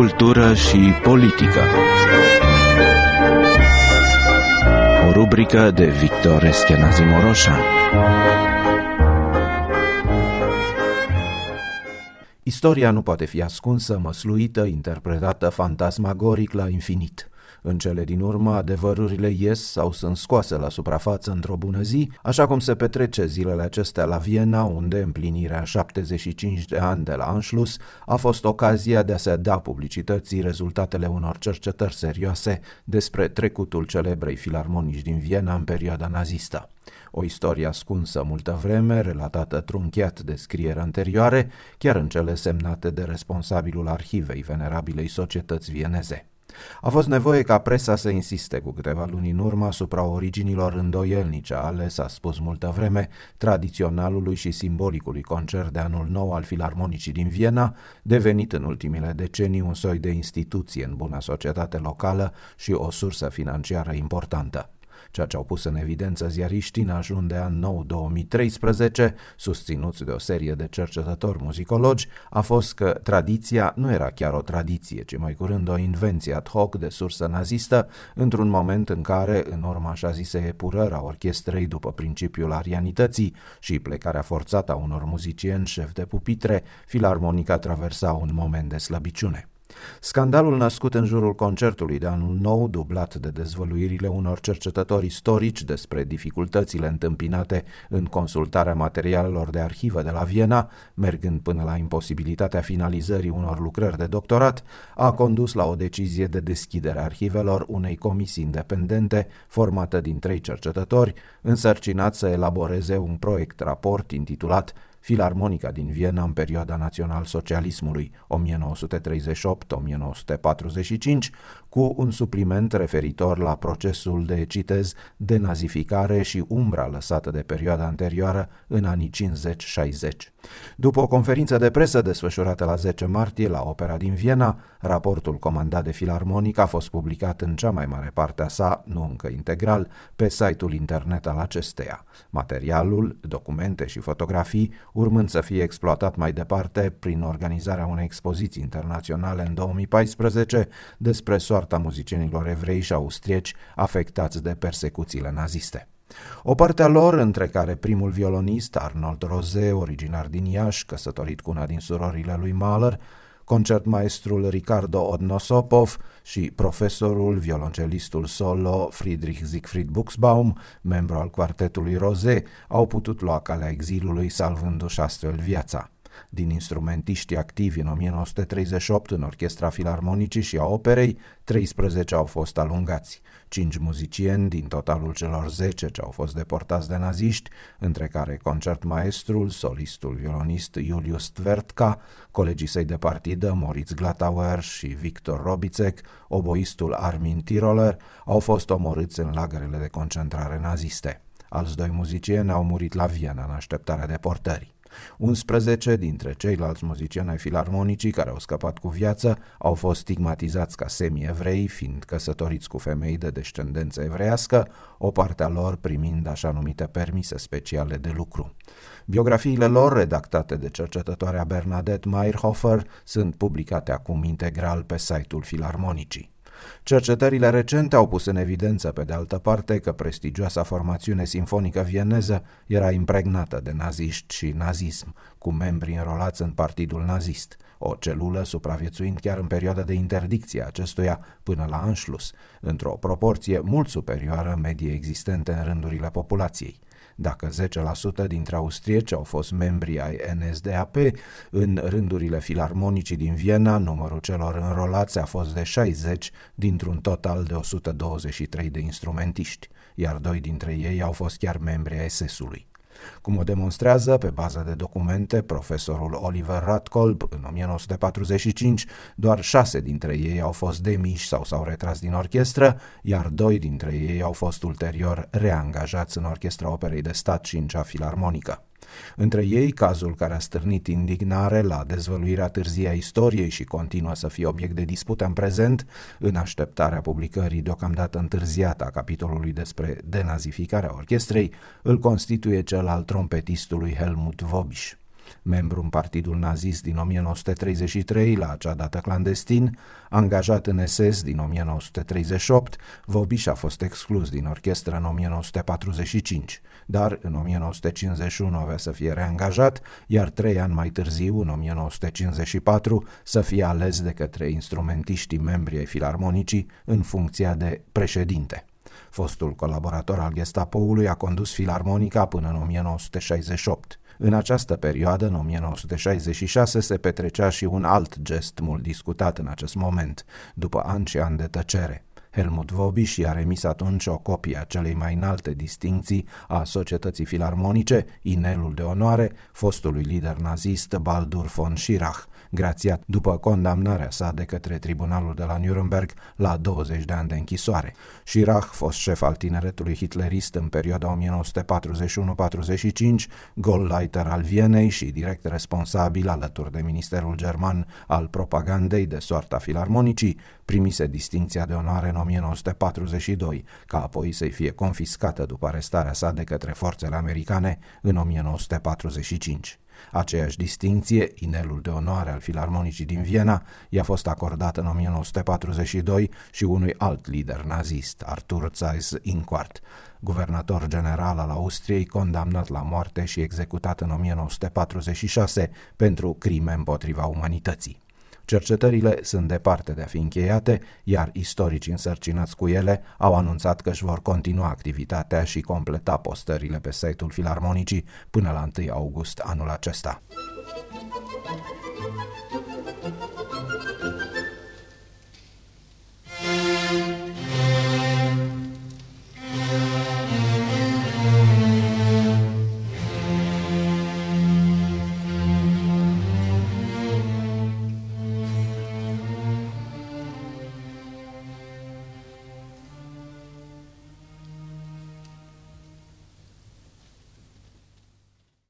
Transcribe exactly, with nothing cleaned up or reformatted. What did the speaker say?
cultură și politică. O rubrică de Victor Eschenazi Moroșan. Istoria nu poate fi ascunsă, măsluită, interpretată fantasmagoric la infinit. În cele din urmă, adevărurile ies sau sunt scoase la suprafață într-o bună zi, așa cum se petrece zilele acestea la Viena, unde împlinirea șaptezeci și cinci de ani de la Anschluss a fost ocazia de a se da publicității rezultatele unor cercetări serioase despre trecutul celebrei filarmonici din Viena în perioada nazistă. O istorie ascunsă multă vreme, relatată trunchiat de scrieri anterioare, chiar în cele semnate de responsabilul arhivei venerabilei societăți vieneze. A fost nevoie ca presa să insiste cu câteva luni în urmă asupra originilor îndoielnice ale, s-a spus multă vreme, tradiționalului și simbolicului concert de anul nou al filarmonicii din Viena, devenit în ultimele decenii un soi de instituție în buna societate locală și o sursă financiară importantă. Ceea ce au pus în evidență ziariștii în ajun de an nou două mii treisprezece, susținuți de o serie de cercetători muzicologi, a fost că tradiția nu era chiar o tradiție, ci mai curând o invenție ad hoc de sursă nazistă, într-un moment în care, în urma așa zise epurări a orchestrei după principiul arianității și plecarea forțată a unor muzicieni șef de pupitre, filarmonica traversa un moment de slăbiciune. Scandalul născut în jurul concertului de anul nou, dublat de dezvăluirile unor cercetători istorici despre dificultățile întâmpinate în consultarea materialelor de arhivă de la Viena, mergând până la imposibilitatea finalizării unor lucrări de doctorat, a condus la o decizie de deschidere a arhivelor unei comisii independente formată din trei cercetători, însărcinați să elaboreze un proiect raport intitulat Filarmonica din Viena în perioada național-socialismului o mie nouă sute treizeci și opt - o mie nouă sute patruzeci și cinci, cu un supliment referitor la procesul de, citez, denazificare și umbra lăsată de perioada anterioară în anii cincizeci șaizeci. După o conferință de presă desfășurată la zece martie la Opera din Viena, raportul comandat de Filarmonic a fost publicat în cea mai mare parte a sa, nu încă integral, pe site-ul internet al acesteia. Materialul, documente și fotografii urmând să fie exploatat mai departe prin organizarea unei expoziții internaționale în două mii paisprezece despre soarta muzicienilor evrei și austrieci afectați de persecuțiile naziste. O parte a lor, între care primul violonist Arnold Rosé, originar din Iași, căsătorit cu una din surorile lui Mahler, concertmaestrul Ricardo Odnosopov și profesorul, violoncelistul solo Friedrich Siegfried Buxbaum, membru al quartetului Rosé, au putut lua calea exilului, salvându-și astfel viața. Din instrumentiștii activi în o mie nouă sute treizeci și opt în Orchestra Filarmonicii și a Operei, treisprezece au fost alungați. Cinci muzicieni din totalul celor zece ce au fost deportați de naziști, între care concertmaestrul, solistul violonist Julius Tvertka, colegii săi de partidă Moritz Glatauer și Viktor Robicek, oboistul Armin Tiroler, au fost omorâți în lagărele de concentrare naziste. Alți doi muzicieni au murit la Viena în așteptarea deportării. unsprezece dintre ceilalți muzicieni ai filarmonicii care au scăpat cu viață au fost stigmatizați ca semi-evrei, fiind căsătoriți cu femei de descendență evreiască, o parte a lor primind așa numite permise speciale de lucru. Biografiile lor, redactate de cercetătoarea Bernadette Meyerhofer, sunt publicate acum integral pe site-ul Filarmonicii. Cercetările recente au pus în evidență, pe de altă parte, că prestigioasa formațiune simfonică vieneză era impregnată de naziști și nazism, cu membri înrolați în partidul nazist, o celulă supraviețuind chiar în perioada de interdicție a acestuia până la Anschluss, într-o proporție mult superioară mediei existente în rândurile populației. Dacă zece la sută dintre austrieci au fost membri ai N S D A P, în rândurile filarmonicii din Viena, numărul celor înrolați a fost de șaizeci dintr-un total de o sută douăzeci și trei de instrumentiști, iar doi dintre ei au fost chiar membri ai S S-ului. Cum o demonstrează, pe bază de documente, profesorul Oliver Radkolb, în o mie nouă sute patruzeci și cinci, doar șase dintre ei au fost demiși sau s-au retras din orchestră, iar doi dintre ei au fost ulterior reangajați în Orchestra Operei de Stat și în cea filarmonică. Între ei, cazul care a stârnit indignare la dezvăluirea târzie a istoriei și continuă să fie obiect de dispută în prezent, în așteptarea publicării deocamdată întârziată a capitolului despre denazificarea orchestrei, îl constituie cel al trompetistului Helmut Wobisch. membru în partidul nazist din o mie nouă sute treizeci și trei, la acea dată clandestin, angajat în S S din o mie nouă sute treizeci și opt, Vobiș a fost exclus din orchestră în o mie nouă sute patruzeci și cinci, dar în o mie nouă sute cincizeci și unu avea să fie reangajat, iar trei ani mai târziu, în o mie nouă sute cincizeci și patru, să fie ales de către instrumentiștii membri ai filarmonicii în funcția de președinte. Fostul colaborator al Gestapoului a condus filarmonica până în o mie nouă sute șaizeci și opt. În această perioadă, în o mie nouă sute șaizeci și șase, se petrecea și un alt gest mult discutat în acest moment, după ani și ani de tăcere. Helmut Vobiș i-a remis atunci o copie a celei mai înalte distincții a Societății Filarmonice, inelul de onoare, fostului lider nazist Baldur von Schirach, grațiat după condamnarea sa de către tribunalul de la Nuremberg la douăzeci de ani de închisoare. Schirach, fost șef al tineretului hitlerist în perioada o mie nouă sute patruzeci și unu patruzeci și cinci, Goldleiter al Vienei și direct responsabil alături de Ministerul German al propagandei de soarta filarmonicii, primise distincția de onoare în o mie nouă sute patruzeci și doi, ca apoi să-i fie confiscată după arestarea sa de către forțele americane în o mie nouă sute patruzeci și cinci. Aceeași distincție, inelul de onoare al filarmonicii din Viena, i-a fost acordată în o mie nouă sute patruzeci și doi și unui alt lider nazist, Arthur Seyss-Inquart, guvernator general al Austriei, condamnat la moarte și executat în o mie nouă sute patruzeci și șase pentru crime împotriva umanității. Cercetările sunt departe de a fi încheiate, iar istoricii însărcinați cu ele au anunțat că își vor continua activitatea și completa postările pe site-ul Filarmonicii până la întâi august anul acesta.